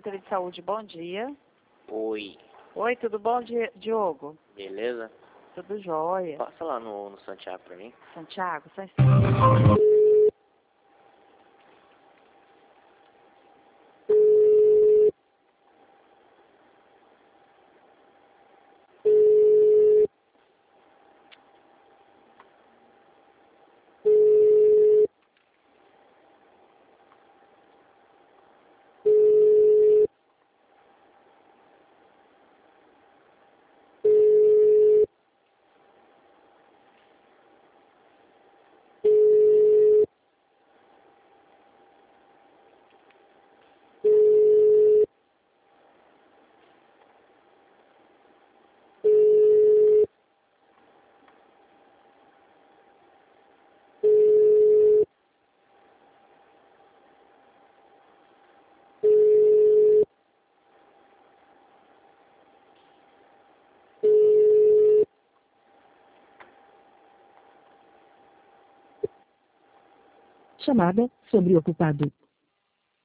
Secretaria de Saúde, bom dia. Oi, Oi, tudo bom, Diogo? beleza? Tudo jóia. Passa lá no Santiago pra mim. Santiago, só um instante. Chamada sobreocupado.